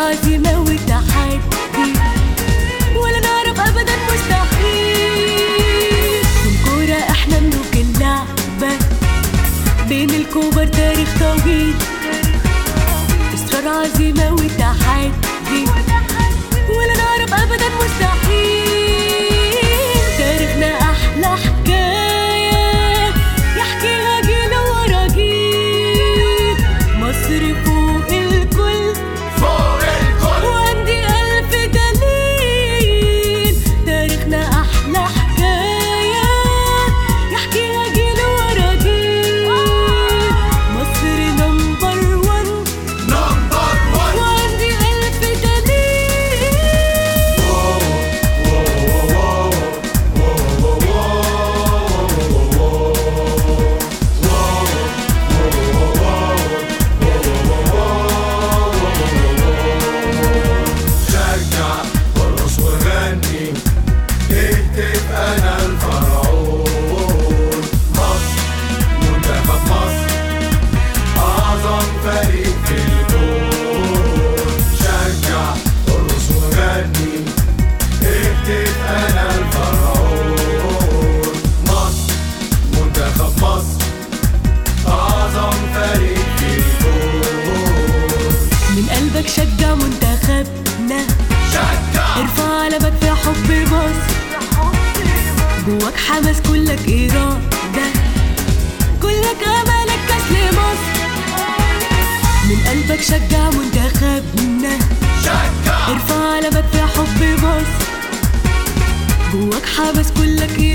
عزيمة وتحدي، ولا نعرف أبدا مستحيل. في الكورة احنا ملوك اللعبة، بين الكبر تاريخ طويل، إصرار عزيمة وتحدي، ولا نعرف أبدا مستحيل. تاريخنا أحلى حكاية يحكيها جيل ورا جيل، مصر فوق الكل فوق الكل، وعندي ألف دليل. تاريخنا أحلى حكاية يحكيها جيل ورا جيل، مصر نمبر ون نمبر 1. وعندي ألف دليل. شجع وارقص وغني، اهتف انا الفرعون. مصر منتخب مصر، اعظم فريق في الكون. شجع وارقص وغني، اهتف انا الفرعون. مصر منتخب مصر، اعظم فريق في الكون. من قلبك شجع منتخبنا، شجع ارفع علمك في حب مصر، جواك حماس كلك إرادة، كلك أملك كاس لمصر. من قلبك شجع منتخبنا، شجع ارفع علمك في حب مصر، جواك حماس كلك